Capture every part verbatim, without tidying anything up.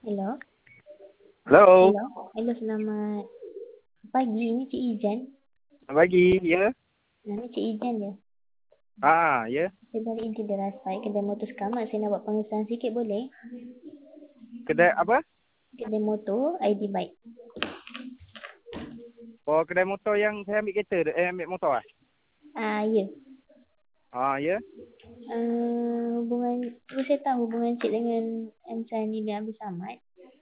Hello. Hello. Hello. Hello, selamat pagi. Ini Cik Izan. Selamat pagi, ya. Nama Cik Izan je. Ah, ya. Saya dari Inti Derasai, kedai motor sekamat. Saya nak buat pengesahan sikit boleh? Kedai apa? Kedai motor, I D Bike. Oh, kedai motor yang saya ambil kereta, eh ambil motor ah. Ah, ya. Ah, ya. Uh, hubungan, boleh saya tahu hubungan Cik dengan M. Sani dan Abdul Samad?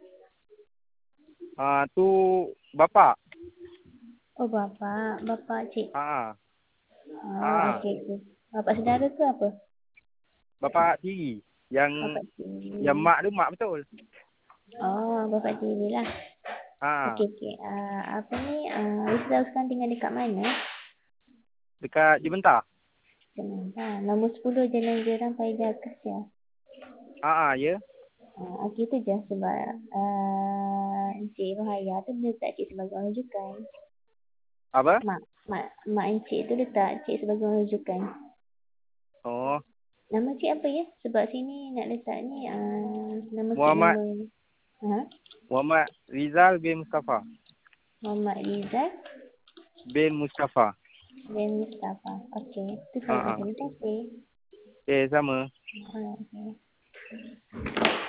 Ah, tu bapak. Oh, bapa. Bapa Cik. Ah, Oh, ah. okey. Okay. Bapa saudara ke apa? Bapak tiri. Yang Bapa tiri. yang mak tu mak betul. Oh, bapa tiri lah. Ah, Okey, okey. Uh, apa ni? Uh, Rizal sekarang tinggal dekat mana? dekat Jibentah. Kenapa? Nombor sepuluh Jalan Gerang Faizal Kasya. Ah, ah, ya. Uh, okey tu je sebab uh, Encik Rohaya tu letak Cik sebagai orang rujukan. Apa? Mak, mak, mak Encik tu letak Cik sebagai orang rujukan. Oh, Nama Cik apa ya? Sebab sini nak letak ni uh, nama Cik Muhammad nombor. Ha? Muhammad Rizal bin Mustafa. Muhammad Rizal Bin Mustafa. bin Mustafa. Okey. Tu saja. Ah, ah. Terima kasih. Eh, sama. Alright, okay.